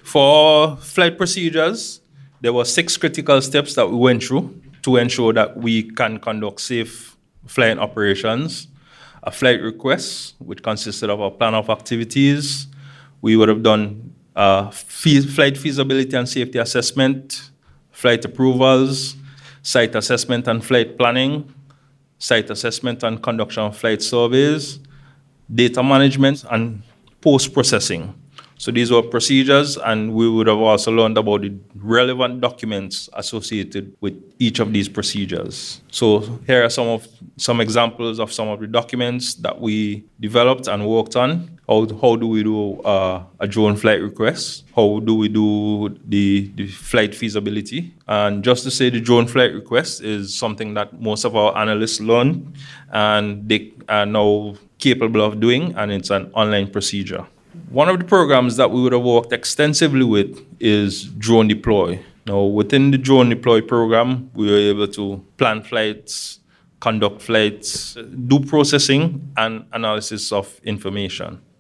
For flight procedures, there were 6 critical steps that we went through to ensure that we can conduct safe flying operations. A flight request, which consisted of a plan of activities. We would have done flight feasibility and safety assessment, flight approvals, site assessment and flight planning, site assessment and conduction of flight surveys, data management, and post-processing. So these were procedures, and we would have also learned about the relevant documents associated with each of these procedures. So here are some examples of some of the documents that we developed and worked on. How do we do a drone flight request? How do we do the flight feasibility? And just to say, the drone flight request is something that most of our analysts learn, and they are now capable of doing, and it's an online procedure. One of the programs that we would have worked extensively with is Drone Deploy. Now, within the Drone Deploy program, we were able to plan flights, conduct flights, do processing and analysis of information.